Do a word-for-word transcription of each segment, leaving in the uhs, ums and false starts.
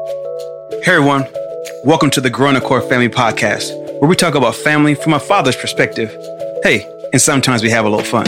Hey everyone, welcome to the Growing the Core Family Podcast, where we talk about family from a father's perspective. Hey, and sometimes we have a little fun.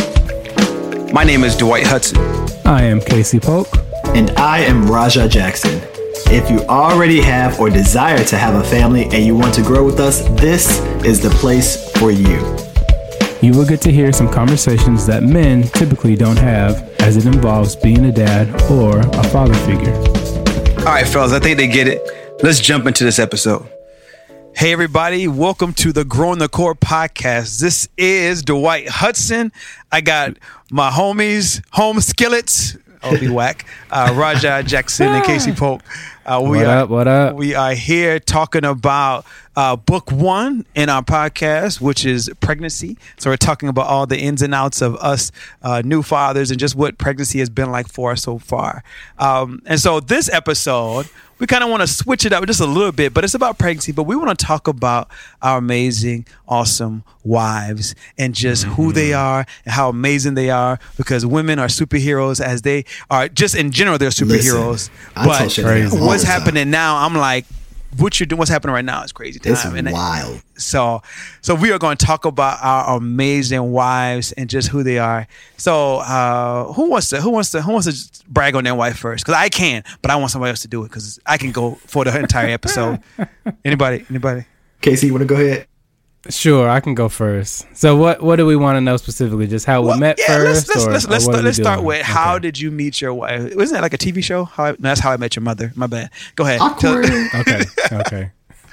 My name is Dwight Hudson. I am Casey Polk. And I am Raja Jackson. If you already have or desire to have a family and you want to grow with us, this is the place for you. You will get to hear some conversations that men typically don't have as it involves being a dad or a father figure. All right, fellas, I think they get it. Let's jump into this episode. Hey, everybody. Welcome to the Growing the Core podcast. This is Dwight Hudson. I got my homies, home skillets. I'll be whack. Uh, Raja Jackson and Casey Polk. Uh, we what are, up? What up? We are here talking about uh, book one in our podcast, which is pregnancy. So we're talking about all the ins and outs of us uh, new fathers and just what pregnancy has been like for us so far. Um, and so this episode, we kind of want to switch it up just a little bit, but it's about pregnancy. But we want to talk about our amazing, awesome wives and just mm-hmm. who they are and how amazing they are, because women are superheroes, as they are just in general, they're superheroes. Listen, but what's happening now, I'm like, what you're doing, what's happening right now is crazy time. It's and wild. So, so we are going to talk about our amazing wives and just who they are. So, uh, who wants to, who wants to, who wants to brag on their wife first? Because I can, but I want somebody else to do it because I can go for the entire episode. Anybody? Anybody? Casey, you want to go ahead? Sure, I can go first. So, what what do we want to know specifically? Just how well, we met yeah, first, let's let's or, let's, or let's, start, let's start with okay. how did you meet your wife? Wasn't that like a T V show? How I, no, that's How I Met Your Mother. My bad. Go ahead. Awkward. okay. Okay.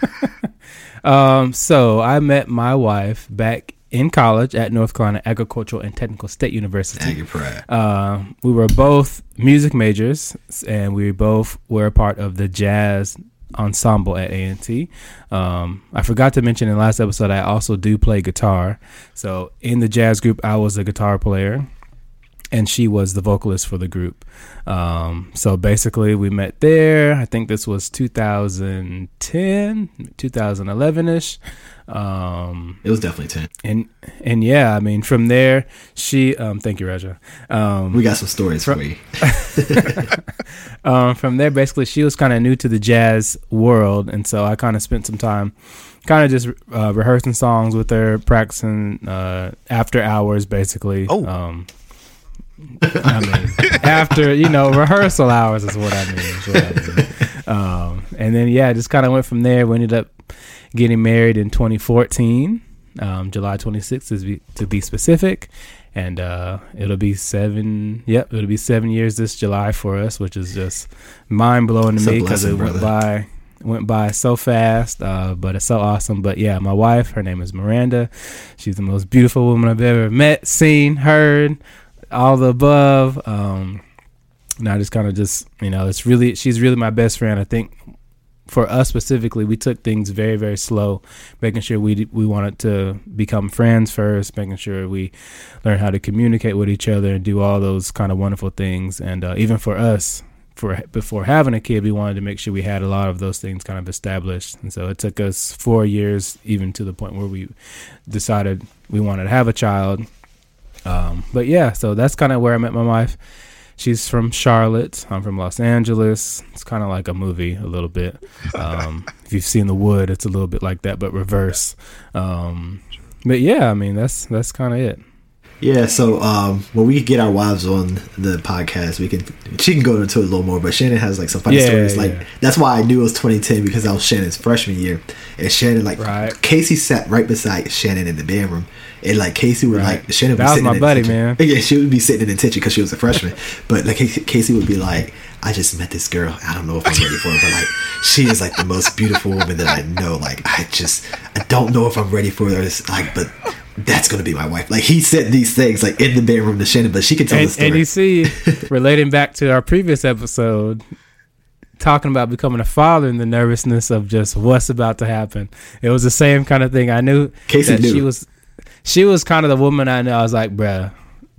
um. So I met my wife back in college at North Carolina Agricultural and Technical State University. Uh, we were both music majors, and we both were a part of the jazz ensemble at A and T. Um, I forgot to mention in the last episode, I also do play guitar. So in the jazz group, I was a guitar player, and she was the vocalist for the group. Um, so basically, we met there. I think this was two thousand ten, two thousand eleven-ish. Um, it was definitely ten. And and yeah, I mean, from there, she. Um, thank you, Raja. Um, we got some stories from, for you. um, from there, basically, she was kind of new to the jazz world, and so I kind of spent some time, kind of just uh, rehearsing songs with her, practicing uh, after hours, basically. Oh. Um, I mean, after, you know, rehearsal hours is what I mean. Is what I mean. Um, and then, yeah, just kind of went from there. We ended up getting married in twenty fourteen, um, July twenty-sixth to be, to be specific. And uh, it'll be seven, yep, it'll be seven years this July for us, which is just mind-blowing to it's me because it brother. went by went by so fast, uh, but it's so awesome. But, yeah, my wife, her name is Miranda. She's the most beautiful woman I've ever met, seen, heard, all the above. Um, and I just kind of just, you know, it's really, she's really my best friend. I think for us specifically, we took things very, very slow, making sure we we wanted to become friends first, making sure we learn how to communicate with each other and do all those kind of wonderful things. And uh, even for us, for before having a kid, we wanted to make sure we had a lot of those things kind of established. And so it took us four years, even to the point where we decided we wanted to have a child. Um, but yeah, so that's kind of where I met my wife. She's from Charlotte. I'm from Los Angeles. It's kind of like a movie a little bit. Um, if you've seen The Wood, it's a little bit like that, but reverse. Um, but yeah, I mean, that's that's kind of it. Yeah, so um, when we get our wives on the podcast, we can she can go into it a little more, but Shannon has like some funny yeah, stories. Yeah. Like that's why I knew it was twenty ten, because that was Shannon's freshman year, and Shannon like right. Casey sat right beside Shannon in the bedroom, and like Casey would right. like Shannon would that be was sitting my in buddy, man. Yeah, she would be sitting in attention because she was a freshman, but like Casey would be like, I just met this girl. I don't know if I'm ready for her, but like she is like the most beautiful woman that I know. Like I just I don't know if I'm ready for her. It's like, but that's gonna be my wife. Like he said these things like in the bedroom to Shannon, but she can tell and, the story. And you see, relating back to our previous episode, talking about becoming a father and the nervousness of just what's about to happen. It was the same kind of thing. I knew Casey that knew. she was she was kind of the woman I knew. I was like, bruh,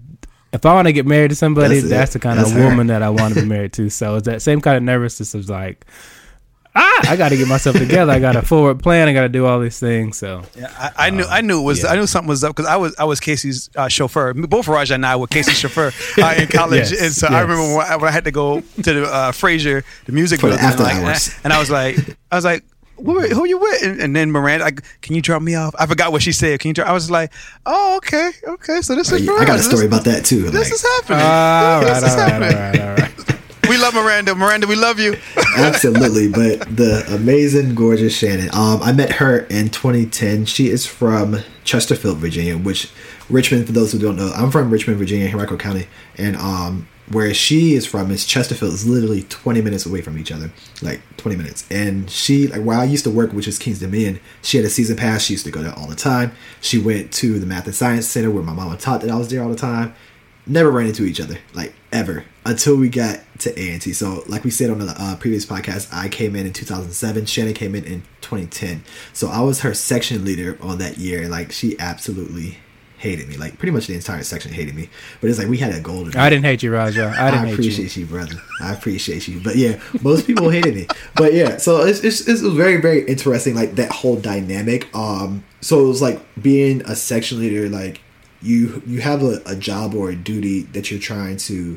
if I want to get married to somebody, that's, that's the kind that's of her. woman that I want to be married to. So it's that same kind of nervousness of like, ah, I got to get myself together. I got a forward plan. I got to do all these things. So yeah, I, I knew I knew it was yeah. I knew something was up because I was I was Casey's uh, chauffeur. Both Raja and I were Casey's chauffeur uh, in college, Yes, and so yes. I remember when I, when I had to go to the uh, Fraser, the music For the building, after like, hours. and I was like, I was like. Who, who you with? And, and then Miranda, like, can you drop me off? I forgot what she said. Can you drop? I was like, oh, okay, okay. So this Oh, is. yeah, for I got a us. story This- about that too. This like, is happening. all right, This all is right, happening. all right, all right. We love Miranda. Miranda, we love you. Absolutely, but the amazing, gorgeous Shannon. Um, I met her in twenty ten. She is from Chesterfield, Virginia, which Richmond. For those who don't know, I'm from Richmond, Virginia, Henrico County, and um, where she is from is Chesterfield. Is literally twenty minutes away from each other, like twenty minutes. And she, like where I used to work, which is Kings Dominion, she had a season pass. She used to go there all the time. She went to the Math and Science Center where my mama taught that I was there all the time. Never ran into each other, like ever, until we got to A and T. So, like we said on the uh, previous podcast, I came in in two thousand seven. Shannon came in in twenty ten. So I was her section leader on that year. Like she absolutely hated me. Like pretty much the entire section hated me. But it's like we had a goal to do. I didn't hate you, Raja. I didn't I hate appreciate you. brother. I appreciate you. But yeah, most people hated me. But yeah, so it's, it's it's very very interesting. Like that whole dynamic. Um, so it was like being a section leader. Like you you have a, a job or a duty that you're trying to,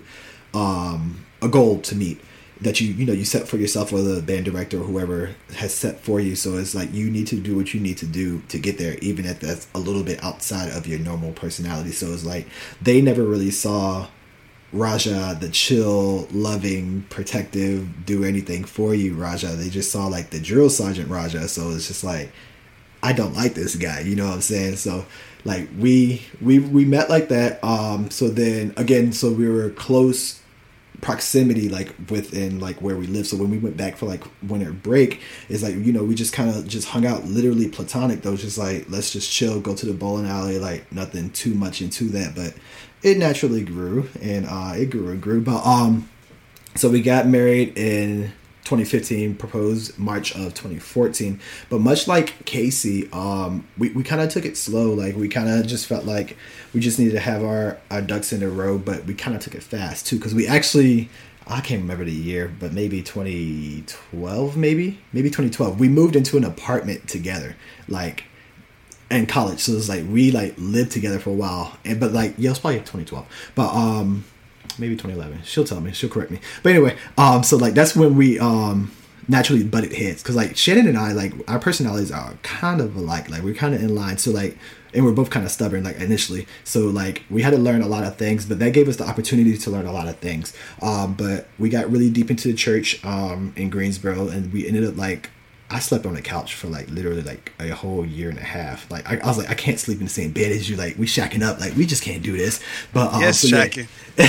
um, a goal to meet that you you know you set for yourself, or the band director or whoever has set for you. So it's like you need to do what you need to do to get there, even if that's a little bit outside of your normal personality. So it's like they never really saw Raja, the chill, loving, protective, do anything for you Raja. They just saw like the drill sergeant Raja. So it's just like, I don't like this guy, you know what I'm saying? So like we we we met like that. Um so then again, so we were close proximity, like within like where we live. So when we went back for like winter break, it's like, you know, we just kind of just hung out, literally platonic though, just like let's just chill, go to the bowling alley, like nothing too much into that. But it naturally grew, and uh it grew and grew. But um so we got married in twenty fifteen, proposed March of twenty fourteen. But much like Casey, um we, we kind of took it slow. Like we kind of just felt like we just needed to have our, our ducks in a row, but we kind of took it fast too, because we actually, I can't remember the year, but maybe twenty twelve, maybe maybe twenty twelve, we moved into an apartment together, like in college. So it was like we like lived together for a while, and but like yeah, it was probably twenty twelve, but um maybe twenty eleven. She'll tell me, she'll correct me. But anyway, um so like that's when we um naturally butted heads, because like Shannon and I, like our personalities are kind of alike, like we're kind of in line. So like, and we're both kind of stubborn like initially, so like we had to learn a lot of things, but that gave us the opportunity to learn a lot of things. Um but we got really deep into the church um in Greensboro, and we ended up like, I slept on the couch for like literally like a whole year and a half. Like I, I was like, I can't sleep in the same bed as you. Like we shacking up. Like we just can't do this. But um, Yes, so, shacking.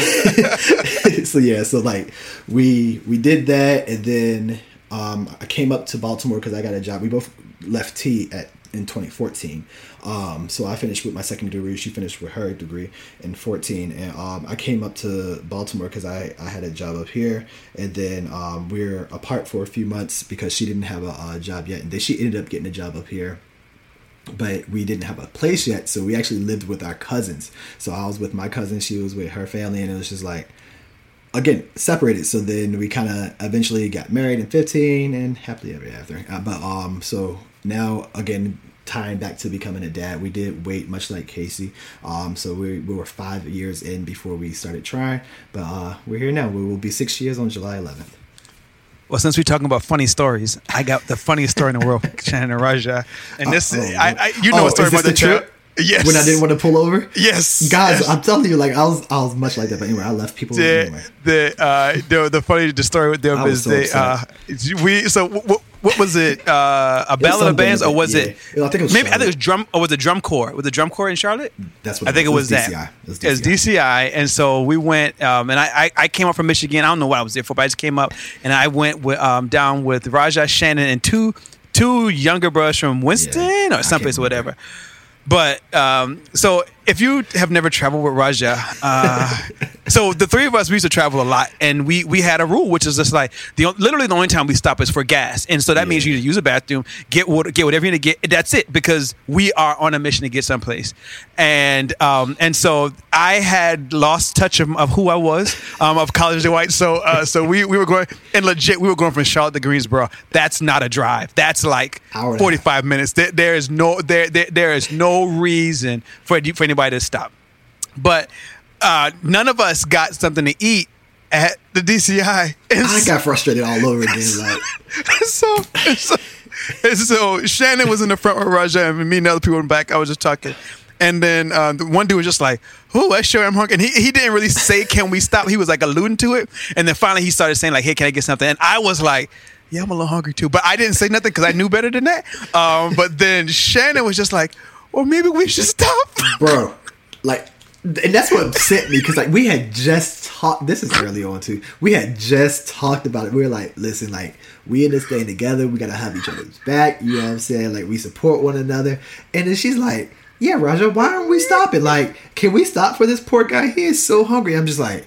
Yeah. so yeah, so like we we did that, and then um, I came up to Baltimore because I got a job. We both left T at in twenty fourteen. Um, so I finished with my second degree. She finished with her degree in fourteen, and um, I came up to Baltimore because I, I had a job up here, and then um, we we're apart for a few months because she didn't have a, a job yet, and then she ended up getting a job up here, but we didn't have a place yet. So we actually lived with our cousins. So I was with my cousin, she was with her family, and it was just like, again, separated. So then we kind of eventually got married in fifteen, and happily ever after. Uh, but um, so now again, tying back to becoming a dad, we did wait, much like Casey. Um, so we we were five years in before we started trying, but uh, we're here now. We will be six years on July eleventh. Well, since we're talking about funny stories, I got the funniest story in the world, Shannon and Raja. And this, Uh, oh, I, I, you know oh, a story is this about the the trip. trip? Yes. When I didn't want to pull over? Yes. Guys, yes. I'm telling you, like I was I was much like that. But anyway, I left people the anyway. the uh the the funny the story with them I was is so they uh we so what what was it uh a ballad of something bands, or like- was yeah. it I think it was maybe I think it was Charlotte. drum or was it drum corps was it drum corps in Charlotte? That's what I think it was, that D C I. It was It was D C I, and so we went um and I, I I came up from Michigan. I don't know what I was there for, but I just came up and I went with um down with Raja, Shannon, and two two younger brothers from Winston Yeah, or I someplace can't or whatever. But um, so if you have never traveled with Raja, uh, So the three of us, we used to travel a lot, and we we had a rule, which is just like the literally the only time we stop is for gas, and so that yeah. means you use a bathroom, get water, get whatever you need to get. That's it, because we are on a mission to get someplace, and um and so I had lost touch of, of who I was, um of College Dwight. So uh so we we were going, and legit we were going from Charlotte to Greensboro. That's not a drive. That's like forty-five minutes. There, there is no there, there there is no reason for for anybody to stop, but. Uh, none of us got something to eat at the D C I. And I got frustrated all over again. Like, so, and so, and so Shannon was in the front with Raja, and me and other people in the back. I was just talking, and then uh, the one dude was just like, "Oh, I sure am hungry." And he he didn't really say, "Can we stop?" He was like alluding to it, and then finally he started saying like, "Hey, can I get something?" And I was like, "Yeah, I'm a little hungry too," but I didn't say nothing because I knew better than that. Um, but then Shannon was just like, "Well, maybe we should stop, bro." Like. And that's what upset me, because like we had just talked. This is early on too. We had just talked about it. We were like, listen, like we in this thing together. We gotta have each other's back. You know what I'm saying? Like we support one another. And then she's like, yeah, Raja, why aren't we stopping? Like, can we stop for this poor guy? He is so hungry. I'm just like,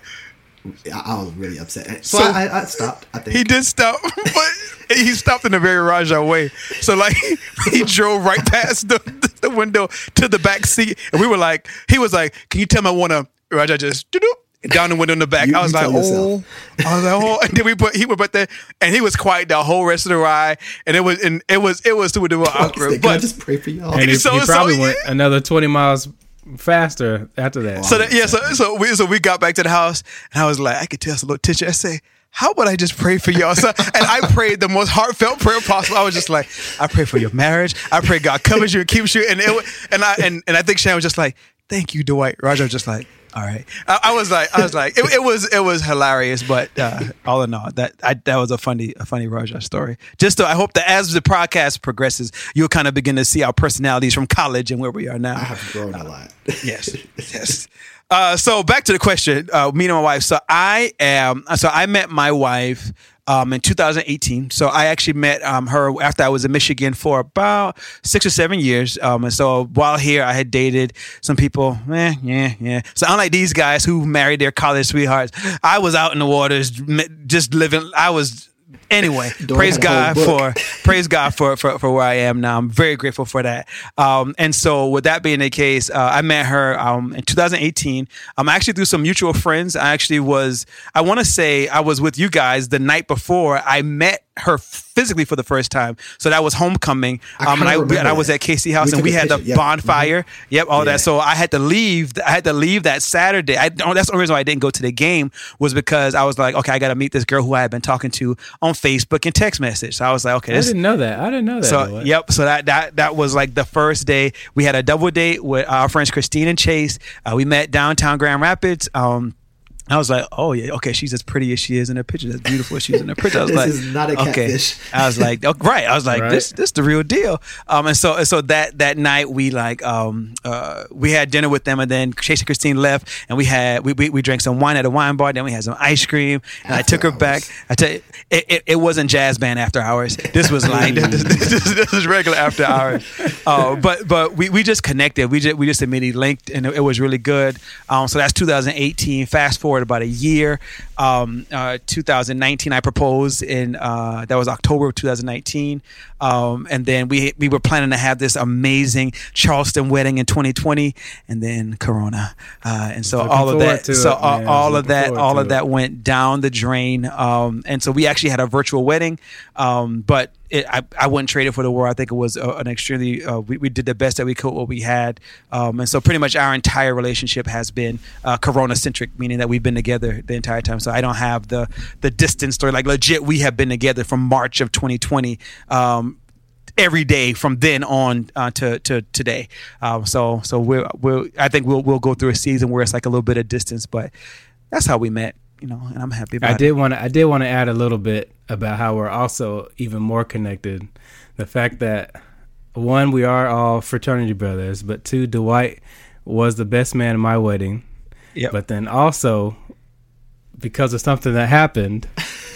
I, I was really upset. So, so I, I, I stopped. I think he did stop, but he stopped in a very Raja way. So like he drove right past the, the window to the back seat, and we were like, he was like, "Can you tell me I want to?" Raja just down the window in the back. You, I was like, "Oh," yourself. I was like, "Oh," and then we put he was but there, and he was quiet the whole rest of the ride, and it was and it was it was super duper awkward. Can but I just pray for y'all? And he, so, he probably so, went another twenty miles faster after that. So that, yeah, so so we so we got back to the house, and I was like, I could tell it's a little tension. I say, how about I just pray for y'all? So, and I prayed the most heartfelt prayer possible. I was just like, I pray for your marriage. I pray God covers you and keeps you. And it and I and, and I think Shannon was just like, thank you, Dwight. Raja was just like, all right. I, I was like, I was like, it, it was it was hilarious. But uh, all in all, that I, that was a funny a funny Raja story. Just so I hope that as the podcast progresses, you'll kind of begin to see our personalities from college and where we are now. I have grown a lot. Yes, yes. Uh, so back to the question, uh, me and my wife. So I am, so I met my wife um, in two thousand eighteen. So I actually met um, her after I was in Michigan for about six or seven years. Um, and so while here, I had dated some people. Eh, yeah, yeah. So unlike these guys who married their college sweethearts, I was out in the waters, just living. I was. Anyway, praise God for praise God for, for for where I am now. I'm very grateful for that. Um, and so, with that being the case, uh, I met her um, in two thousand eighteen. Um, actually through some mutual friends. I actually was. I want to say I was with you guys the night before I met her physically for the first time. So that was homecoming. Um, and I and I was at Casey House, we and we had picture. the yep. bonfire. Mm-hmm. Yep, all yeah. that. So I had to leave. I had to leave that Saturday. I, that's the only reason why I didn't go to the game was because I was like, okay, I got to meet this girl who I had been talking to on Facebook and text message. So I was like, okay, this, I didn't know that. I didn't know that. So yep. So that that that was like the first day. We had a double date with our friends Christine and Chase. Uh, we met downtown Grand Rapids. Um, I was like, oh yeah, okay, she's as pretty as she is in her picture, as beautiful as she is in her picture. I was this like, is not a catfish. Okay. I was like, oh, right. I was like, right. this this the real deal. Um, and so and so that that night we like um uh we had dinner with them, and then Chase and Christine left, and we had we we, we drank some wine at a wine bar. Then we had some ice cream, and after I took her hours. back. I tell you, it, it, it wasn't jazz band after hours. This was like this, this, this was regular after hours. Uh, but but we, we just connected. We just we just immediately linked, and it, it was really good. Um, so that's two thousand eighteen. Fast forward about a year. Um, uh, two thousand nineteen, I proposed in uh, that was October of two thousand nineteen, um, and then we we were planning to have this amazing Charleston wedding in twenty twenty, and then Corona, uh, and so looking all of that, so it, all, all of that, all of it. that went down the drain, um, and so we actually had a virtual wedding, um, but. It, I, I wouldn't trade it for the world. I think it was a, an extremely, uh, we, we did the best that we could, what we had. Um, and so pretty much our entire relationship has been uh, Corona-centric, meaning that we've been together the entire time. So I don't have the the distance story. Like legit, we have been together from March of twenty twenty um, every day from then on uh, to, to today. Um, so so we're, we're, I think we'll, we'll go through a season where it's like a little bit of distance, but that's how we met. You know, and I'm happy about I it. did want to. I did want to add a little bit about how we're also even more connected. The fact that one, we are all fraternity brothers, but two, Dwight was the best man at my wedding. Yep. But then also, because of something that happened,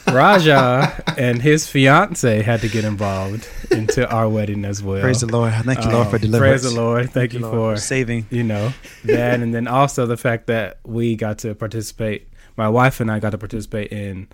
Raja and his fiance had to get involved into our wedding as well. Praise the Lord. Thank you, Um, Lord, for deliverance. Praise the Lord. Thank you Lord, for saving. you know that, and then also the fact that we got to participate. My wife and I got to participate in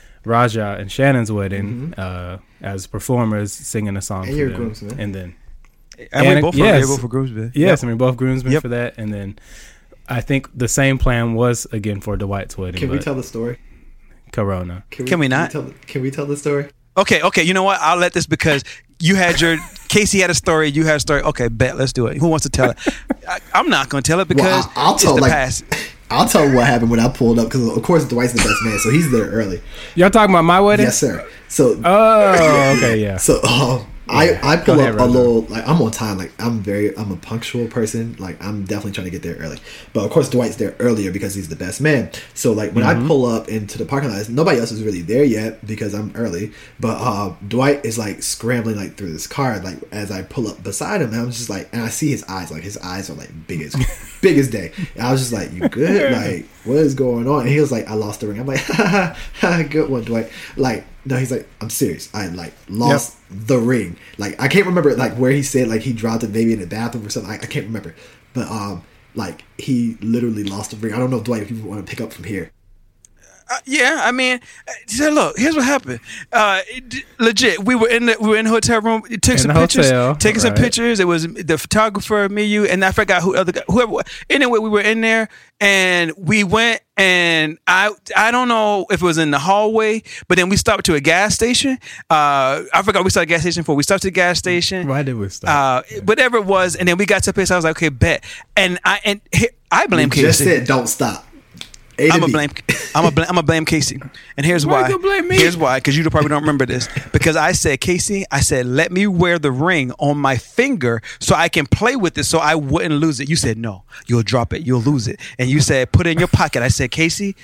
Raja and Shannon's wedding Mm-hmm. uh, as performers, singing a song And for you're them. groomsmen. And then And, And we both yes. were both for groomsmen. yes, Yep. I mean both groomsmen Yep. for that, and then I think the same plan was again for Dwight's wedding. Can we but tell the story? Corona? Can we not? Can we, tell, can we tell the story? Okay, okay. You know what? I'll let this because you had your Casey had a story. You had a story. Okay, bet. Let's do it. Who wants to tell it? I, I'm not going to tell it because Well, I- I'll it's tell, the like- past. I'll tell what happened when I pulled up because, of course, Dwight's the best man, so he's there early. Y'all talking about my wedding? Yes, sir. So, Oh, okay, yeah. so um, Yeah. I I pull Go up ahead, a Roger. little like I'm on time. Like I'm very I'm a punctual person. Like I'm definitely trying to get there early. But of course, Dwight's there earlier because he's the best man. So like when Mm-hmm. I pull up into the parking lot, nobody else is really there yet because I'm early. But uh, Dwight is like scrambling like through this car. Like as I pull up beside him, and I'm just like, and I see his eyes. Like his eyes are like big as big as day. And I was just like, you good? Like what is going on? And he was like, I lost the ring. I'm like, ha ha ha, good one, Dwight. Like. No, he's like, I'm serious. I like lost the ring. Like I can't remember like where he said like he dropped the baby in the bathroom or something. I, I can't remember. But um, like he literally lost the ring. I don't know, Dwight, if you want to pick up from here. Uh, yeah, I mean, uh, so look. Here's what happened. Uh, it, legit, we were in the we were in the hotel room. It took In some the pictures. hotel, Taking some right. pictures. It was the photographer, me, you, and I forgot who other guy, whoever. Anyway, we were in there, and we went, and I I don't know if it was in the hallway, but then we stopped to a gas station. Uh, I forgot we stopped at a gas station before. We stopped to the gas station. Why did we stop? Uh, whatever it was, and then we got to a place. I was like, okay, bet. And I and he- I blame You just Casey. said don't stop. A to I'm a B. blame. I'm a blame. I'm a blame Casey, and here's Why why. you gonna blame me? Here's why, because you probably don't remember this. Because I said, Casey, I said, let me wear the ring on my finger so I can play with it, so I wouldn't lose it. You said, no, you'll drop it, you'll lose it, and you said, put it in your pocket. I said, Casey,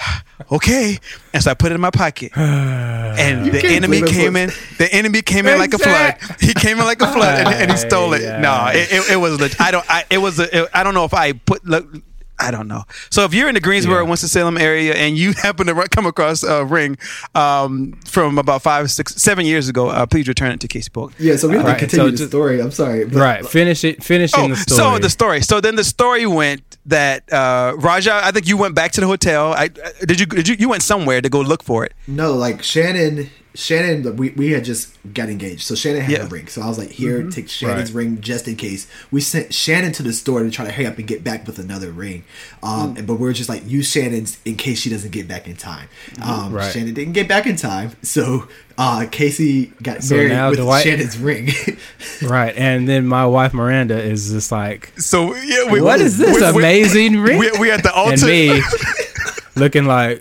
okay, and so I put it in my pocket, and the can't enemy believe it came in. The enemy came in like a flood. Exact- He came in like a flood, and, and he stole it. Yeah. No, it, it, it was. leg- I don't. I, it was. A, it, I don't know if I put. Look, I don't know. So if you're in the Greensboro, Yeah. Winston-Salem area, and you happen to run- come across a ring um, from about five, six, seven years ago, uh, please return it to Casey Polk. Yeah, so we have to Right, continue so the just- story. I'm sorry. But, right. Finish it. Finishing Oh, the story. so the story. So then the story went that uh, Raja. I think you went back to the hotel. I uh, did you? Did you? You went somewhere to go look for it. No, like Shannon, Shannon, we, we had just got engaged, so Shannon had Yeah. a ring. So I was like, here, take Shannon's Right. ring just in case. We sent Shannon to the store to try to hurry up and get back with another ring. Um, and, but we are just like, use Shannon's in case she doesn't get back in time. Um, Right. Shannon didn't get back in time, so uh, Casey got So married now with Dwight- Shannon's ring. Right. And then my wife Miranda is just like, So yeah, we, what is this we- we- amazing ring? We, we at the altar. and me looking like,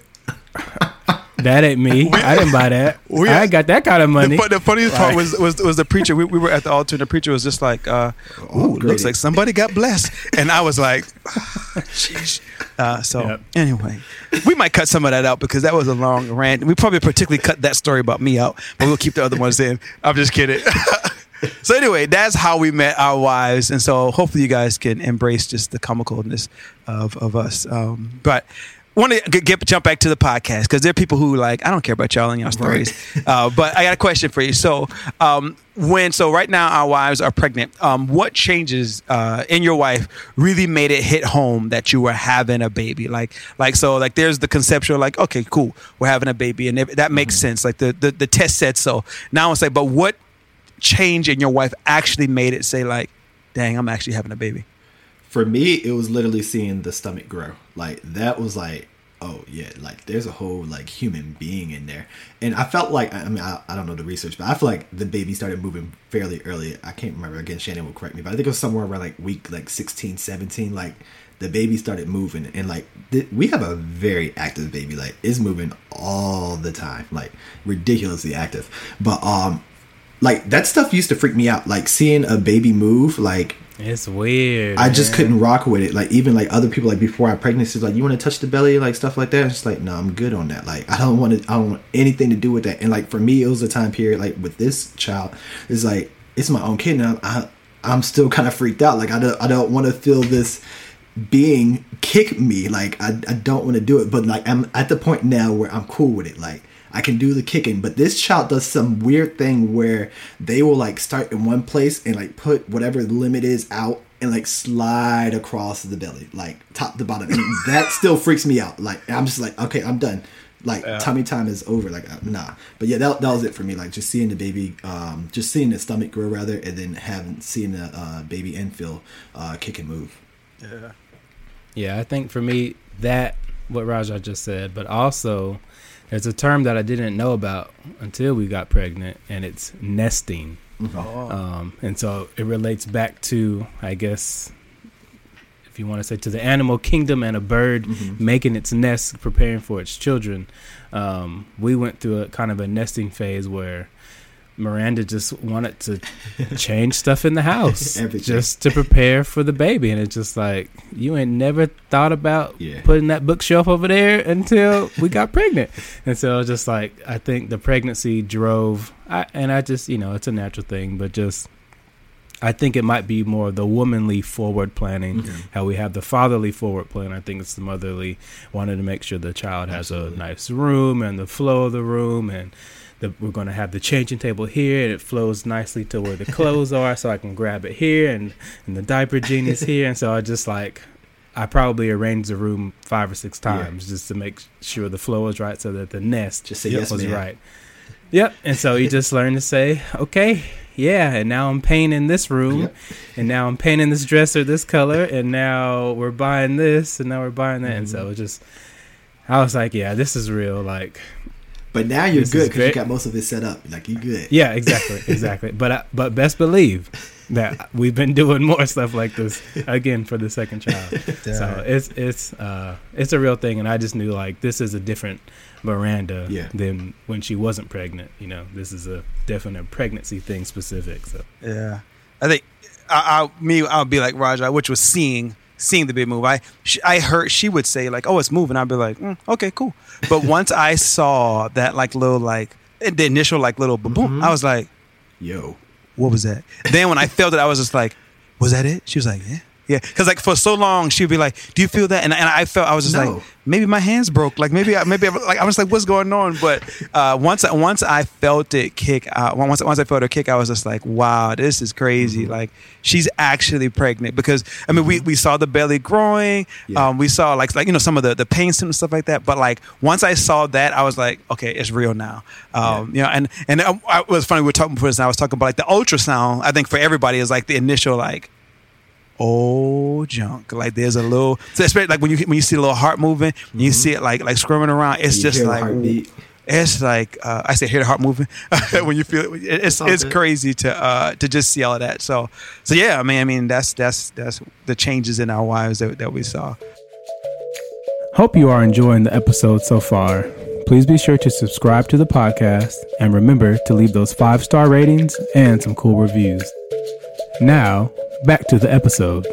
that ain't me. I didn't buy that. We- I ain't got that kind of money. The, fu- the funniest part Right. was, was was the preacher. We, we were at the altar, and the preacher was just like, uh, "Ooh, great. looks like somebody got blessed." And I was like, "Sheesh." Uh, so Yep. anyway, we might cut some of that out because that was a long rant. We probably particularly cut that story about me out, but we'll keep the other ones in. I'm just kidding. So anyway, that's how we met our wives, and so hopefully you guys can embrace just the comicalness of of us. Um, but want to get jump back to the podcast because there are people who like I don't care about y'all and y'all stories. Uh, but I got a question for you. So um, when so right now our wives are pregnant. Um, what changes uh, in your wife really made it hit home that you were having a baby? Like like so like there's the conceptual like okay cool we're having a baby and if, that makes Mm-hmm. sense. Like the, the the test said so. Now it's like but what change in your wife actually made it say like, dang, I'm actually having a baby? For me, it was literally seeing the stomach grow. Like that was like, oh yeah, like there's a whole like human being in there. And I felt like, I mean, I, I don't know the research, but I feel like the baby started moving fairly early. I can't remember. Again, Shannon will correct me, but I think it was somewhere around like week like sixteen, seventeen. Like the baby started moving, and like th- we have a very active baby. Like it's moving all the time, like ridiculously active. But um. Like that stuff used to freak me out. Like seeing a baby move, like It's weird. I just man. couldn't rock with it. Like even like other people, like before our pregnancy, like you want to touch the belly, like stuff like that. It's just like no, I'm good on that. Like I don't want to. I don't want anything to do with that. And like for me, it was a time period like with this child. It's like it's my own kid now. I I'm still kind of freaked out. Like I don't I don't want to feel this being kick me. Like I I don't want to do it. But like I'm at the point now where I'm cool with it. Like I can do the kicking. But this child does some weird thing where they will like start in one place and like put whatever the limit is out and like slide across the belly, like top to bottom. And that still freaks me out. Like I'm just like, okay, I'm done. Like yeah. tummy time is over. Like uh, nah. But yeah, that, that was it for me. Like just seeing the baby, um, just seeing the stomach grow rather, and then having seeing the uh, baby infill uh, kick and move. Yeah. Yeah, I think for me that what Raja just said, but also there's a term that I didn't know about until we got pregnant, and it's nesting. Mm-hmm. Oh. Um, and so it relates back to, I guess, if you want to say, to the animal kingdom and a bird mm-hmm. making its nest, preparing for its children. Um, we went through a kind of a nesting phase where Miranda just wanted to change stuff in the house just to prepare for the baby. And it's just like, you ain't never thought about yeah. putting that bookshelf over there until we got pregnant. And so just like, I think the pregnancy drove, I, and I just, you know, it's a natural thing, but just, I think it might be more the womanly forward planning, mm-hmm. how we have the fatherly forward plan. I think it's the motherly, wanted to make sure the child has Absolutely. a nice room and the flow of the room, and the, we're going to have the changing table here, and it flows nicely to where the clothes are, so I can grab it here, and, and the diaper genie's here. And so I just like, I probably arranged the room five or six times yeah. just to make sure the flow was right, so that the nest just say yes, was man. right. Yep. And so he just learned to say, okay, yeah, and now I'm painting this room, yep. and now I'm painting this dresser this color, and now we're buying this, and now we're buying that. Mm-hmm. And so it just, I was like, yeah, this is real. Like, but now you're good because you got most of it set up. Like, you good. Yeah, exactly, exactly. But uh, but best believe that we've been doing more stuff like this again for the second child. So it's it's uh, it's a real thing, and I just knew like this is a different Miranda yeah. than when she wasn't pregnant. You know, this is a definite pregnancy thing specific. So yeah, I think I, I me I'll be like Raja, which was seeing. seeing the big move. I sh- I heard she would say like, oh, it's moving. I'd be like, mm, okay, cool. But once I saw that like little like the initial like little boom, mm-hmm. I was like, yo, what was that? Then when I felt it, I was just like, was that it? She was like, yeah. Yeah, because like for so long she'd be like, "Do you feel that?" And and I felt I was just no. like, maybe my hands broke. Like maybe I, maybe I, like I was like, what's going on? But uh, once I, once I felt it kick out, once once I felt her kick, I was just like, wow, this is crazy. Mm-hmm. Like she's actually pregnant because I mean we, we saw the belly growing, yeah. um, we saw like like you know some of the the pain symptoms and stuff like that. But like once I saw that, I was like, okay, it's real now. Um, yeah. You know, and and it, it was funny. We were talking before this. And I was talking about like the ultrasound. I think for everybody is like the initial like. Oh, junk! Like there's a little, so especially like when you when you see a little heart moving, mm-hmm. you see it like like squirming around. It's just like it's like uh, I say, hear the heart moving when you feel it. It's it's good. crazy to uh, to just see all of that. So so yeah, I mean I mean that's that's that's the changes in our lives that that we saw. Hope you are enjoying the episode so far. Please be sure to subscribe to the podcast and remember to leave those five star ratings and some cool reviews. Now, back to the episode.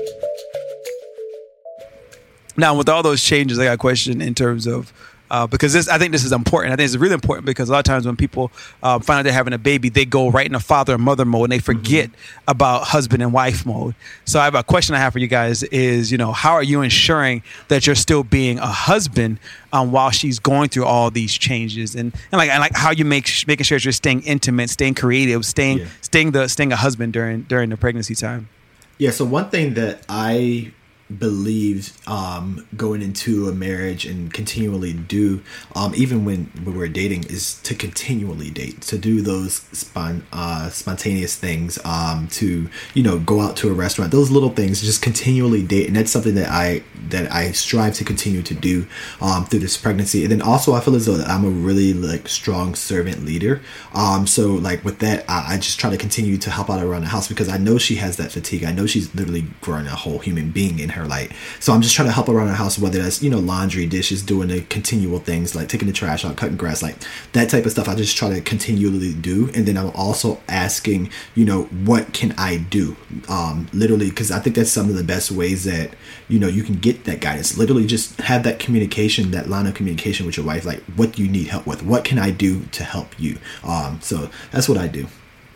Now, with all those changes, I got a question in terms of, uh, because this, I think this is important. I think it's really important because a lot of times when people uh, find out they're having a baby, they go right into father and mother mode and they forget mm-hmm. about husband and wife mode. So I have a question I have for you guys is, you know, how are you ensuring that you're still being a husband um, while she's going through all these changes? And, and like and like how you make making sure you're staying intimate, staying creative, staying yeah. staying the staying a husband during during the pregnancy time. Yeah, so one thing that I believed um, going into a marriage and continually do, um, even when we were dating, is to continually date, to do those spon- uh, spontaneous things, um, to, you know, go out to a restaurant, those little things, just continually date. And that's something that I that I strive to continue to do um, through this pregnancy. And then also I feel as though that I'm a really like strong servant leader. Um, so like with that, I, I just try to continue to help out around the house because I know she has that fatigue. I know she's literally growing a whole human being in her life. So I'm just trying to help around the house, whether that's, you know, laundry, dishes, doing the continual things like taking the trash out, cutting grass, like that type of stuff. I just try to continually do. And then I'm also asking, you know, what can I do? Um, literally, because I think that's some of the best ways that, you know, you can get that guidance. Literally just have that communication, that line of communication with your wife. Like, what do you need help with? What can I do to help you? Um, so that's what I do.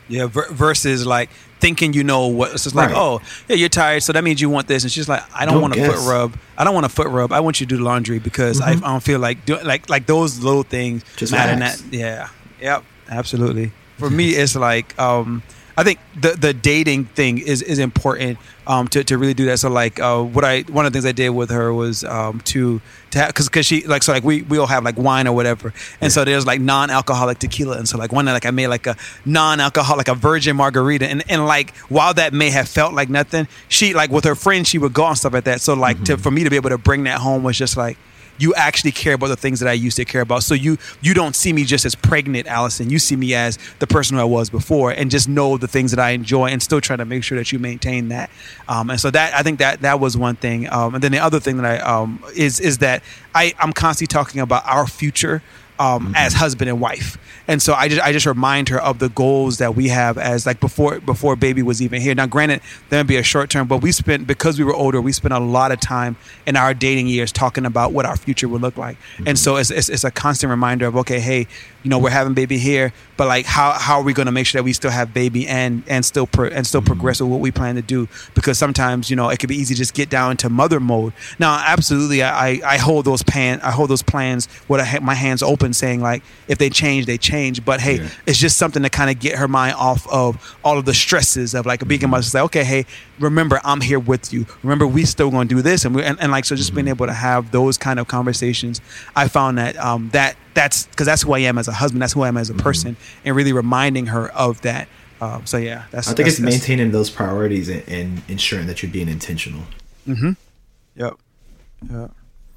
Yeah, ver- versus like thinking you know what. It's just like, Right. oh, yeah, you're tired, so that means you want this. And she's like, I don't, Don't want a guess. foot rub. I don't want a foot rub. I want you to do the laundry because I, I don't feel like doing like like those little things Just matter. in relax. That yeah, yep, absolutely. For me, it's like um, I think the the dating thing is is important um, to to really do that. So like uh, what I one of the things I did with her was um, to to have because because she like so like we we all have like wine or whatever, and so there's like non-alcoholic tequila, and so like one night like I made like a non-alcoholic like a virgin margarita, and and like while that may have felt like nothing, she like with her friends she would go and stuff like that. So like to for me to be able to bring that home was just like. You actually care about the things that I used to care about. So you you don't see me just as pregnant Allison. You see me as the person who I was before, and just know the things that I enjoy, and still try to make sure that you maintain that. Um, and so that I think that that was one thing. Um, and then the other thing that I um, is is that I I'm constantly talking about our future. Um, mm-hmm. as husband and wife, and so I just I just remind her of the goals that we have as like before before baby was even here. Now, granted, there would be a short term, but we spent because we were older, we spent a lot of time in our dating years talking about what our future would look like. Mm-hmm. And so it's, it's it's a constant reminder of okay, hey, you know, we're having baby here, but like how how are we going to make sure that we still have baby and and still pro, and still mm-hmm. progress with what we plan to do? Because sometimes you know it could be easy to just get down into mother mode. Now, absolutely, I I hold those pan I hold those plans with a, my hands open, saying like if they change they change, but hey, yeah. it's just something to kind of get her mind off of all of the stresses of like being about to say okay, hey, remember I'm here with you, remember we still going to do this, and we and, and like so just mm-hmm. being able to have those kind of conversations, I found that um that that's because that's who I am as a husband, that's who I am as a person, mm-hmm. and really reminding her of that. Um, so yeah, that's I think that's, it's maintaining those priorities and, and ensuring that you're being intentional. Mm-hmm. Yep. Yeah.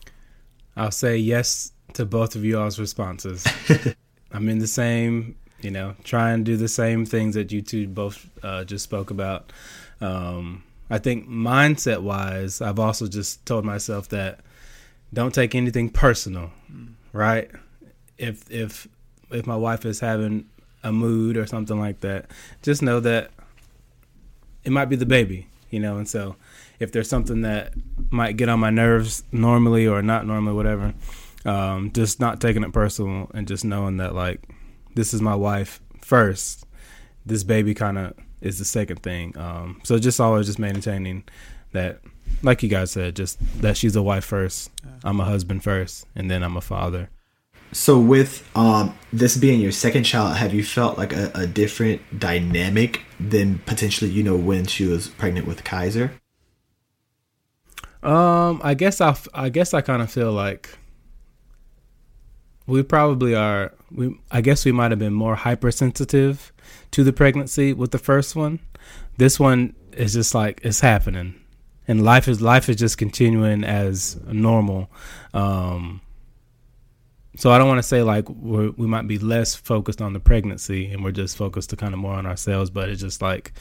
I'll say yes to both of y'all's responses. I'm in the same, you know, try and do the same things that you two both uh, just spoke about. Um, I think mindset wise, I've also just told myself that don't take anything personal, right? If if if my wife is having a mood or something like that, just know that it might be the baby, you know, and so if there's something that might get on my nerves normally or not normally, whatever, um, just not taking it personal and just knowing that, like, this is my wife first. This baby kind of is the second thing. Um, so just always just maintaining that, like you guys said, just that she's a wife first, I'm a husband first, and then I'm a father. So with um, this being your second child, have you felt like a, a different dynamic than potentially, you know, when she was pregnant with Kaiser? Um, I guess I, I guess I kind of feel like we probably are. We, I guess we might have been more hypersensitive to the pregnancy with the first one. This one is just like it's happening, and life is life is just continuing as normal. Um, so I don't want to say like we're, we might be less focused on the pregnancy and we're just focused to kind of more on ourselves, but it's just like.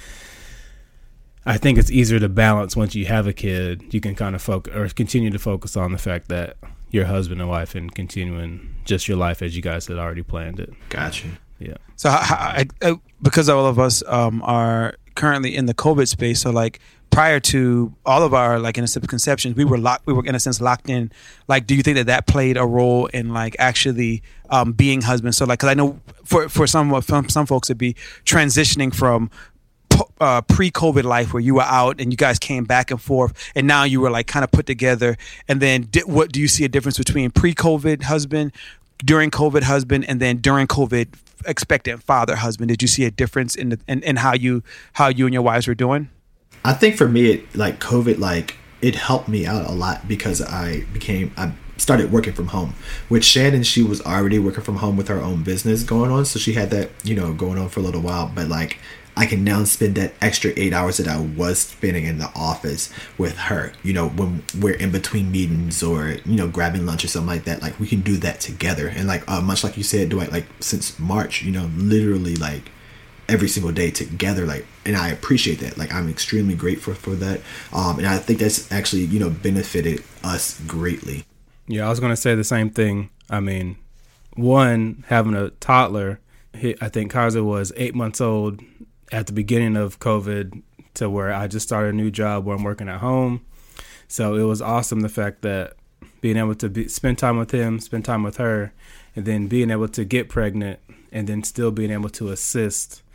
I think it's easier to balance once you have a kid. You can kind of focus or continue to focus on the fact that you're husband and wife and continuing just your life as you guys had already planned it. Gotcha. Yeah. So I, I, I, because all of us um, are currently in the COVID space, so like prior to all of our like in a sense conceptions, we were locked. We were in a sense locked in. Like, do you think that that played a role in like actually um, being husbands? So like, because I know for for some some some folks it'd be transitioning from. Uh, pre-COVID life where you were out and you guys came back and forth and now you were like kind of put together, and then di- what do you see a difference between pre-COVID husband, during COVID husband, and then during COVID expectant father husband? Did you see a difference in the in, in how you how you and your wives were doing? I think for me, it, like COVID, like it helped me out a lot because I became I started working from home. With Shannon, she was already working from home with her own business going on, so she had that, you know, going on for a little while, but like I can now spend that extra eight hours that I was spending in the office with her, you know, when we're in between meetings or, you know, grabbing lunch or something like that. Like we can do that together. And like, uh, much like you said, Dwight, like since March, you know, literally like every single day together. Like, and I appreciate that. Like, I'm extremely grateful for that. Um, and I think that's actually, you know, benefited us greatly. Yeah, I was going to say the same thing. I mean, one, having a toddler, he, I think Kaiser was eight months old at the beginning of COVID, to where I just started a new job where I'm working at home. So it was awesome, the fact that being able to be, spend time with him, spend time with her, and then being able to get pregnant and then still being able to assist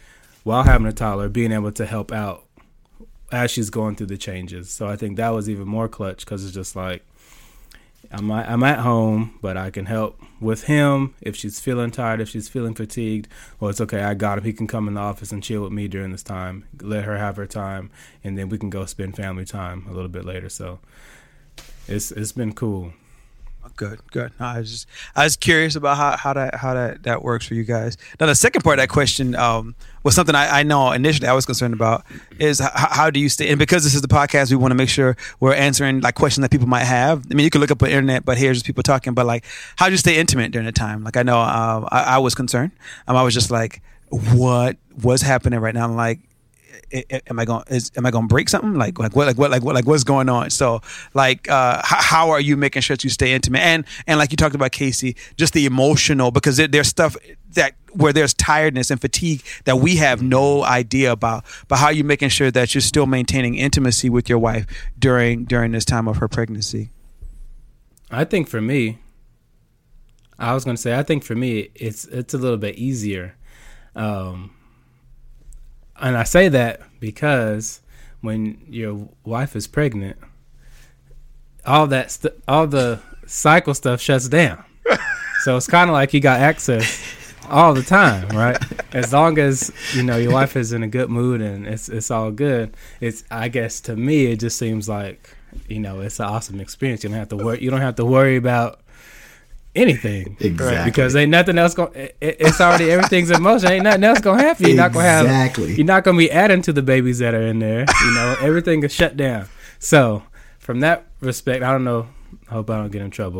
while having a toddler, being able to help out as she's going through the changes. So I think that was even more clutch because it's just like, I'm I'm at home, but I can help with him if she's feeling tired, if she's feeling fatigued. Well, it's okay. I got him. He can come in the office and chill with me during this time. Let her have her time, and then we can go spend family time a little bit later. So it's it's been cool. Good, good. No, I was just I was curious about how, how that how that, that works for you guys. Now, the second part of that question um, was something I, I know initially I was concerned about is how, how do you stay? And because this is the podcast, we want to make sure we're answering like questions that people might have. I mean, you can look up on the internet, but here's just people talking. But like, how do you stay intimate during the time? Like, I know um, I, I was concerned. Um, I was just like, what what's happening right now? I'm like, am I going is am I going to break something like like what like what like what like what's going on? So like uh how, how are you making sure that you stay intimate and and like you talked about, Casey, just the emotional, because there, there's stuff that where there's tiredness and fatigue that we have no idea about, but how are you making sure that you're still maintaining intimacy with your wife during during this time of her pregnancy? I think for me, I was going to say I think for me it's it's a little bit easier. Um And I say that because when your wife is pregnant, all that st- all the cycle stuff shuts down. So it's kind of like you got access all the time, right? As long as you know your wife is in a good mood and it's it's all good. It's I guess to me it just seems like you know it's an awesome experience. You don't have to worry. You don't have to worry about anything, exactly, because ain't nothing else going. It, it's already everything's in motion. Ain't nothing else gonna happen. You're not gonna have. Exactly. You're not gonna be adding to the babies that are in there. You know, everything is shut down. So from that respect, I don't know. I hope I don't get in trouble.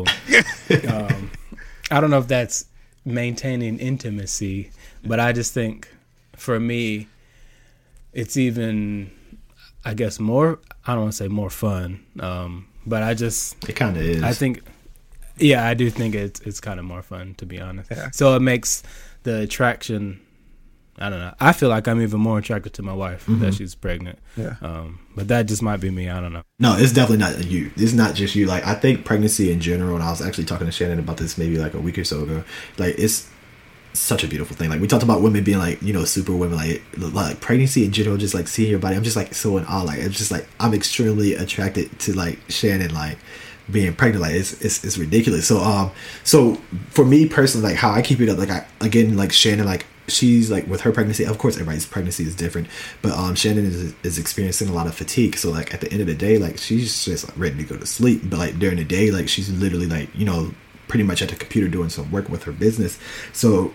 um, I don't know if that's maintaining intimacy, but I just think for me, it's even, I guess, more. I don't want to say more fun, um, but I just. It kind of is. I think. Yeah, I do think it's it's kind of more fun, to be honest. Yeah. So it makes the attraction. I don't know. I feel like I'm even more attracted to my wife Mm-hmm. that she's pregnant. Yeah. Um, but that just might be me. I don't know. No, it's definitely not you. It's not just you. Like, I think pregnancy in general, and I was actually talking to Shannon about this maybe like a week or so ago. Like, it's such a beautiful thing. Like, we talked about women being like, you know, super women. Like, like pregnancy in general, just like seeing your body. I'm just like so in awe. Like, it's just like I'm extremely attracted to like Shannon. Like. Being pregnant, like it's, it's it's ridiculous. So um, so for me personally, like how I keep it up, like I again, like Shannon, like she's like with her pregnancy. Of course, everybody's pregnancy is different, but um, Shannon is is experiencing a lot of fatigue. So like at the end of the day, like she's just like, ready to go to sleep. But like during the day, like she's literally like you know pretty much at the computer doing some work with her business. So.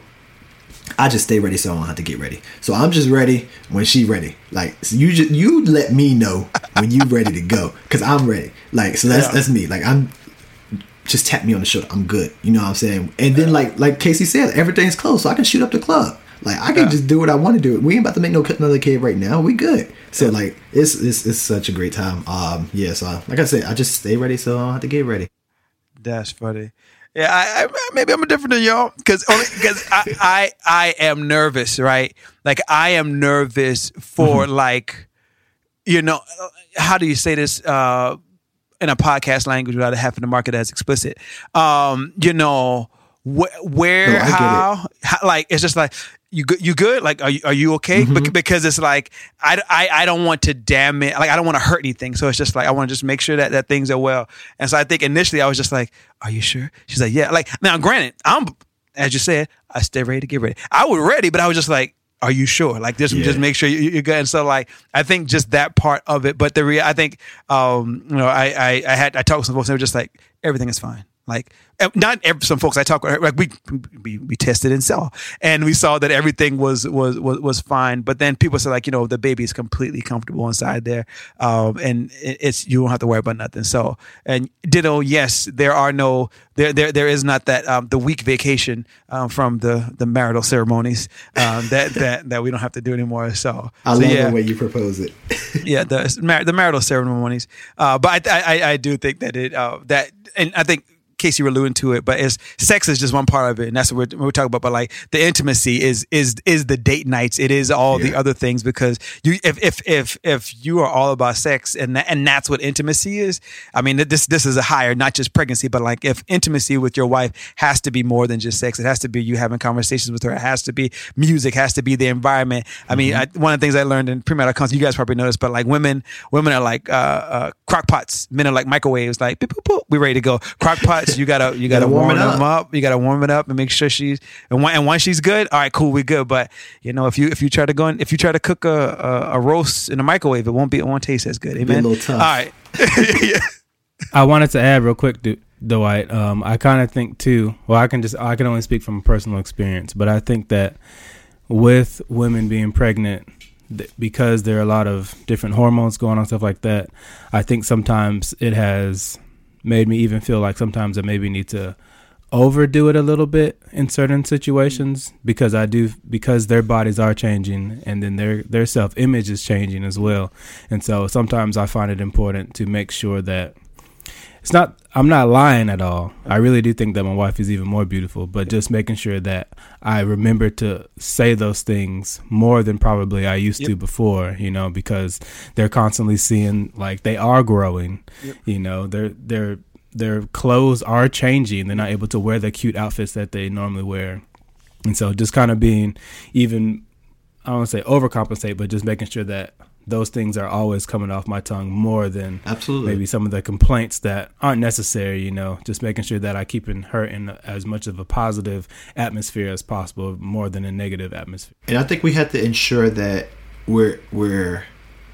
I just stay ready, so I don't have to get ready. So I'm just ready when she ready. Like so you, just you let me know when you ready to go, cause I'm ready. Like so that's yeah. that's me. Like I'm just tap me on the shoulder. I'm good. You know what I'm saying? And then like like Casey said, everything's closed, so I can shoot up the club. Like I can yeah. just do what I want to do. We ain't about to make no another kid right now. We good. So like it's it's it's such a great time. Um yeah. So like I said, I just stay ready, so I don't have to get ready. That's funny. Yeah, I, I maybe I'm different than y'all because only because I, I I am nervous, right? Like I am nervous for mm-hmm. like, you know, how do you say this uh, in a podcast language without having to mark it as explicit? Um, you know, wh- where, no, how, how, like it's just like. You good? You good? Like, are you are you okay? Mm-hmm. Be- because it's like I, I, I don't want to damage. Like I don't want to hurt anything. So it's just like I want to just make sure that, that things are well. And so I think initially I was just like, "Are you sure?" She's like, "Yeah." Like now, granted, I'm as you said, I stay ready to get ready. I was ready, but I was just like, "Are you sure?" Like just yeah. just make sure you, you're good. And so like I think just that part of it. But the rea- I think um, you know I, I I had I talked with some folks and they were just like everything is fine. Like not every, some folks I talk with, like we, we we tested and saw, and we saw that everything was was was, was fine. But then people said like you know the baby is completely comfortable inside there, um, and it, it's you don't have to worry about nothing. So and ditto, yes, there are no there there there is not that um, the week vacation um, from the the marital ceremonies um, that that that we don't have to do anymore. So I so, love yeah. the way you propose it. yeah, the the marital ceremonies, uh, but I, I I do think that it uh, that and I think. Casey, we're alluding to it, but it's sex is just one part of it, and that's what we're, we're talking about. But like the intimacy is is is the date nights. It is all yeah. the other things, because you if if if if you are all about sex and that, and that's what intimacy is. I mean, this this is a higher, not just pregnancy, but like if intimacy with your wife has to be more than just sex. It has to be you having conversations with her. It has to be music. Has to be the environment. I mean, mm-hmm. I, one of the things I learned in premarital counseling, you guys probably noticed, but like women, women are like uh, uh, crock pots. Men are like microwaves. Like beep, boop, boop, we ready to go. Crock pots. You gotta you gotta, gotta warm, warm them up. up. You gotta warm it up and make sure she's and, one, and once she's good, all right, cool, we good. But you know, if you if you try to go in, if you try to cook a, a, a roast in a microwave, it won't be it won't taste as good. Amen. Be a little tough. All right. yeah. I wanted to add real quick, Dwight. Um, I kind of think too. Well, I can just I can only speak from personal experience, but I think that with women being pregnant, th- because there are a lot of different hormones going on, stuff like that, I think sometimes it has made me even feel like sometimes I maybe need to overdo it a little bit in certain situations, because I do because their bodies are changing, and then their their self-image is changing as well. And so sometimes I find it important to make sure that it's not I'm not lying at all. I really do think that my wife is even more beautiful, but just making sure that I remember to say those things more than probably I used yep. to before, you know, because they're constantly seeing like they are growing, yep. you know, they're they're their clothes are changing. They're not able to wear the cute outfits that they normally wear. And so just kind of being even, I don't want to say overcompensate, but just making sure that those things are always coming off my tongue more than Absolutely. maybe some of the complaints that aren't necessary, you know, just making sure that I keep in her in as much of a positive atmosphere as possible, more than a negative atmosphere. And I think we have to ensure that we're, we're,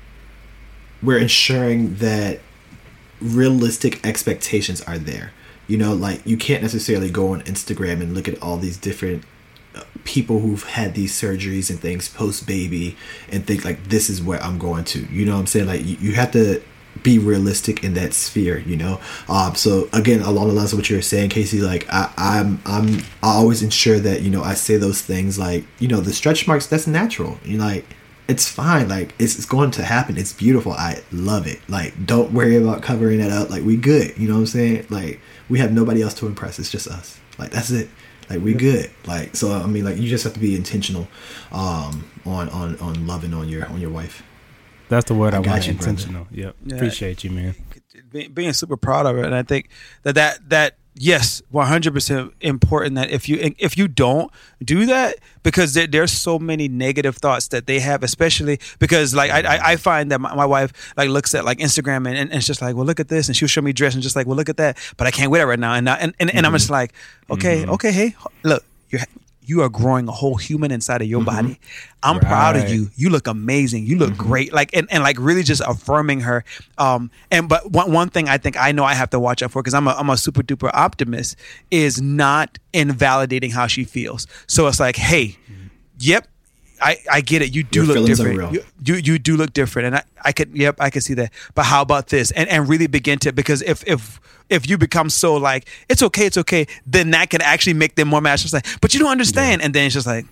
we're ensuring that realistic expectations are there. You know, like you can't necessarily go on Instagram and look at all these different people who've had these surgeries and things post baby and think like this is where I'm going to. You know what I'm saying? Like you, you have to be realistic in that sphere, you know. Um so again, along the lines of what you were saying, Casey, like I, I'm I'm I always ensure that, you know, I say those things like, you know, the stretch marks, that's natural. You know, like it's fine. Like it's, it's going to happen. It's beautiful. I love it. Like, don't worry about covering it up. Like we good. You know what I'm saying? Like we have nobody else to impress. It's just us. Like that's it. Like we good. Like, so, I mean, like you just have to be intentional, um, on, on, on loving on your, on your wife. That's the word I, I want. you, intentional. Brother. Yep. Yeah. Appreciate you, man. Being, being super proud of it. And I think that that, that, yes, one hundred percent important that if you if you don't do that, because there, there's so many negative thoughts that they have, especially because like I I find that my, my wife like looks at like Instagram and, and it's just like, well, look at this, and she'll show me dress and just like, well, look at that, but I can't wear that right now, and and and, and mm-hmm. I'm just like, okay, mm-hmm. okay, hey, look, you're you are growing a whole human inside of your mm-hmm. body. I'm right. proud of you. You look amazing. You look mm-hmm. great. Like, and, and like really just affirming her. Um, and, but one, one thing I think I know I have to watch out for, cause I'm a, I'm a super duper optimist, is not invalidating how she feels. So it's like, hey, yep. I, I get it. You do Your look feelings different. are real. You, you you do look different, and I, I could yep I could see that. But how about this? And and really begin to, because if if if you become so like it's okay it's okay, then that can actually make them more mad. It's just like, but you don't understand, yeah. and then it's just like,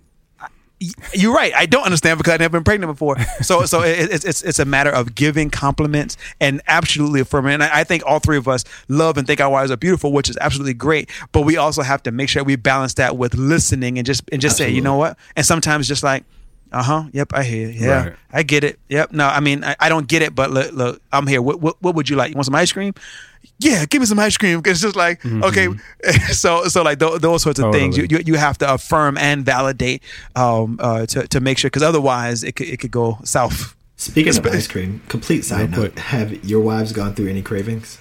you're right. I don't understand because I've never been pregnant before. So so it, it's it's it's a matter of giving compliments and absolutely affirming. And I, I think all three of us love and think our wives are beautiful, which is absolutely great. But we also have to make sure we balance that with listening and just and just absolutely. say, you know what? And sometimes just like, uh huh, yep, I hear you. Yeah, right. I get it. Yep. No, I mean I, I don't get it, but look, look, I'm here. What, what what would you like? You want some ice cream? Yeah, give me some ice cream. Because it's just like, mm-hmm. okay, so so like th- those sorts of totally. things, you, you you have to affirm and validate um, uh, to to make sure, because otherwise it could it could go south. Speaking it's, of ice cream, complete side note: quick. Have your wives gone through any cravings?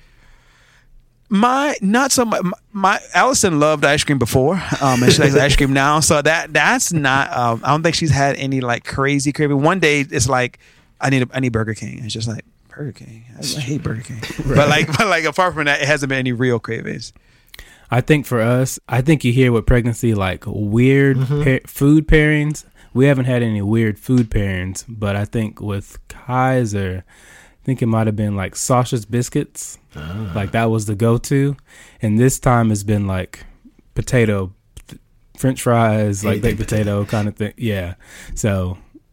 My not so much. My, my Allison loved ice cream before, um, and she likes ice cream now. So that that's not. Um, I don't think she's had any like crazy craving. One day it's like, I need a, I need Burger King. It's just like. Burger King. I, I hate Burger King. Right. But like, but like, apart from that, it hasn't been any real cravings. I think for us, I think you hear with pregnancy like weird mm-hmm. pa- food pairings. We haven't had any weird food pairings, but I think with Kaiser, I think it might have been like sausage biscuits. Ah. Like that was the go-to, and this time it's been like potato, French fries, like baked potato, potato kind of thing. Yeah, so.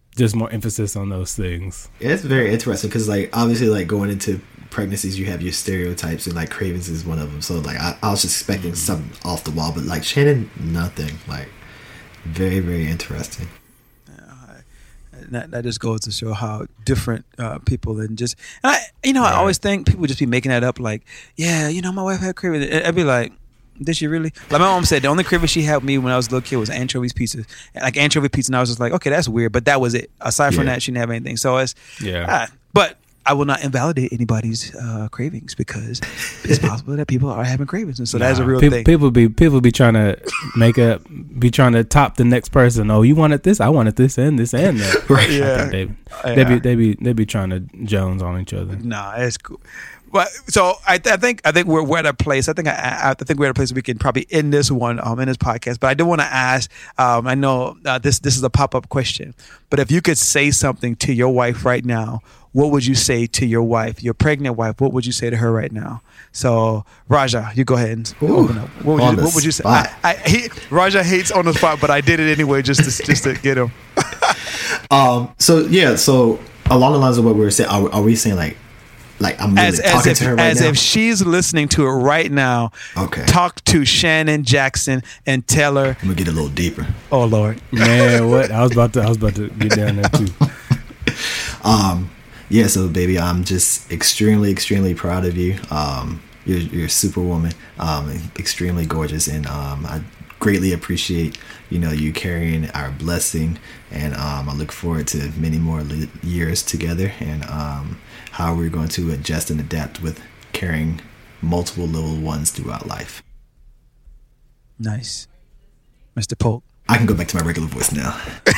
just more emphasis on those things. It's very interesting because, like, obviously, like going into pregnancies, you have your stereotypes, and like cravings is one of them. So, like, I, I was just expecting something off the wall, but like Shannon, nothing. Like, very, very interesting. That, that just goes to show how different uh, people and just and I you know Right. I always think people just be making that up like, yeah, you know, my wife had cravings. And I'd be like, did she really? Like my mom said, the only craving she had me when I was a little kid was anchovies pizza, like anchovy pizza, and I was just like, okay, that's weird, but that was it. Aside from Yeah. that, she didn't have anything. So it's Yeah. uh, but I will not invalidate anybody's uh, cravings because it's possible that people are having cravings, and so that's a Nah, real people, thing. People be people be trying to make up, be trying to top the next person. Oh, you wanted this, I wanted this, and this, and that. Right. Yeah. I think they, Yeah. they be they be they be trying to Jones on each other. Nah, it's cool. But so I, I think I think we're, we're at a place. I think I, I, I think we're at a place where we can probably end this one um in this podcast. But I do want to ask. Um, I know uh, this this is a pop up question, but if you could say something to your wife right now, what would you say to your wife, your pregnant wife? What would you say to her right now? So Raja, you go ahead and Ooh, open up. What would on you, the what would you say? spot. I, I, he, Raja hates on the spot, but I did it anyway just to just to get him. Um. So yeah. So along the lines of what we were saying, are, are we saying like, like I'm really As, as talking if to her right as now? if she's listening to it right now. Okay. Talk to Shannon Jackson and tell her, I'm gonna get a little deeper. oh Lord. Man, what I was about to I was about to get down there too. Um. Yeah. So baby, I'm just extremely, extremely proud of you. Um. You're you're a superwoman. Um. Extremely gorgeous, and um. I greatly appreciate you know you carrying our blessing, and um. I look forward to many more li- years together, and um. how we're going to adjust and adapt with carrying multiple little ones throughout life. Nice. Mister Polk. I can go back to my regular voice now.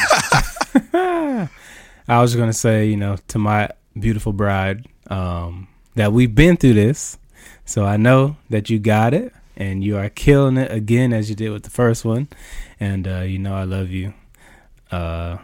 I was gonna say, you know, to my beautiful bride, um, that we've been through this, so I know that you got it, and you are killing it again as you did with the first one, and uh, you know I love you. Uh,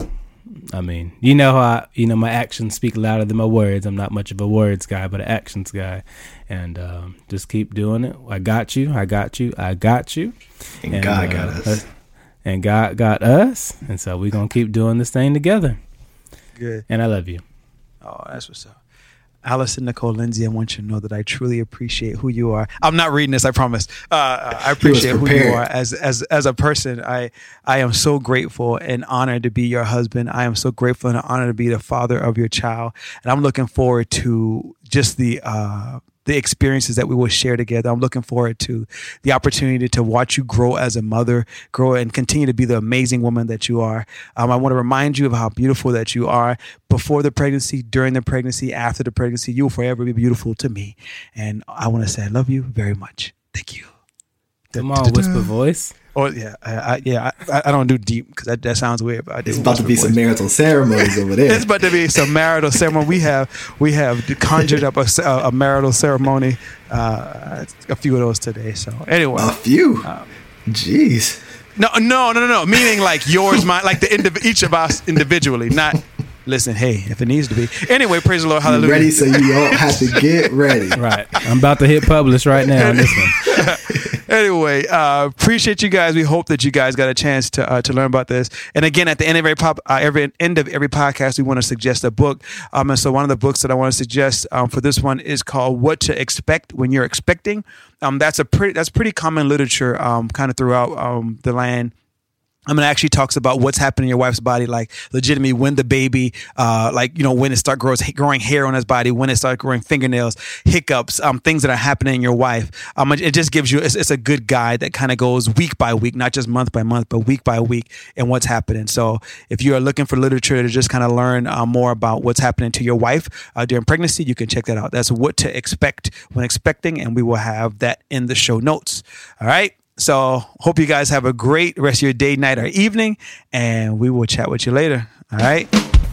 I mean, you know how I, you know my actions speak louder than my words. I'm not much of a words guy, but an actions guy, and um, just keep doing it. I got you. I got you. I got you. And, And, God uh, got us. And God got us, and so we're gonna keep doing this thing together. Good. And I love you. Oh, that's what's up. Allison Nicole Lindsay, I want you to know that I truly appreciate who you are. I'm not reading this, I promise. Uh, I appreciate who you prepared. are as as as a person. I I am so grateful and honored to be your husband. I am so grateful and honored to be the father of your child. And I'm looking forward to just the uh, the experiences that we will share together. I'm looking forward to the opportunity to watch you grow as a mother, grow and continue to be the amazing woman that you are. Um, I want to remind you of how beautiful that you are before the pregnancy, during the pregnancy, after the pregnancy. You will forever be beautiful to me. And I want to say I love you very much. Thank you. Come on, whisper voice. Oh yeah, I, I, yeah. I, I don't do deep because that, that sounds weird. But I do It's about to be whisper some voice. marital ceremonies over there. It's about to be some marital ceremony. We have we have conjured up a, a marital ceremony, uh, a few of those today. So anyway, A few. Um, Jeez. no, no, no, no, no. Meaning like yours, mine, like the indiv- each of us individually. Not listen. Hey, if it needs to be. Anyway, praise the Lord. You Hallelujah. ready so you don't have to get ready. Right. I'm about to hit publish right now on this one. Anyway, uh, appreciate you guys. We hope that you guys got a chance to uh, to learn about this. And again, at the end of every pop, uh, every end of every podcast, we want to suggest a book. Um, and so one of the books that I want to suggest um, for this one is called "What to Expect When You're Expecting." Um, that's a pretty that's pretty common literature, um, kind of throughout um, the land. I mean, it actually talks about what's happening in your wife's body, like legitimately when the baby, uh, like, you know, when it starts grows, growing hair on his body, when it starts growing fingernails, hiccups, um, things that are happening in your wife. Um, it, it just gives you, it's, it's a good guide that kind of goes week by week, not just month by month, but week by week and what's happening. So if you are looking for literature to just kind of learn uh, more about what's happening to your wife uh, during pregnancy, you can check that out. That's What to Expect When Expecting, and we will have that in the show notes. All right. So hope you guys have a great rest of your day, night, or evening, and we will chat with you later. All right.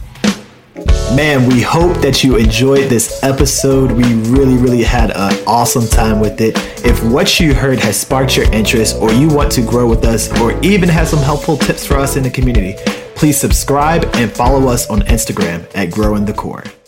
Man, we hope that you enjoyed this episode. We really, really had an awesome time with it. If what you heard has sparked your interest, or you want to grow with us, or even have some helpful tips for us in the community, please subscribe and follow us on Instagram at Grow in the Core.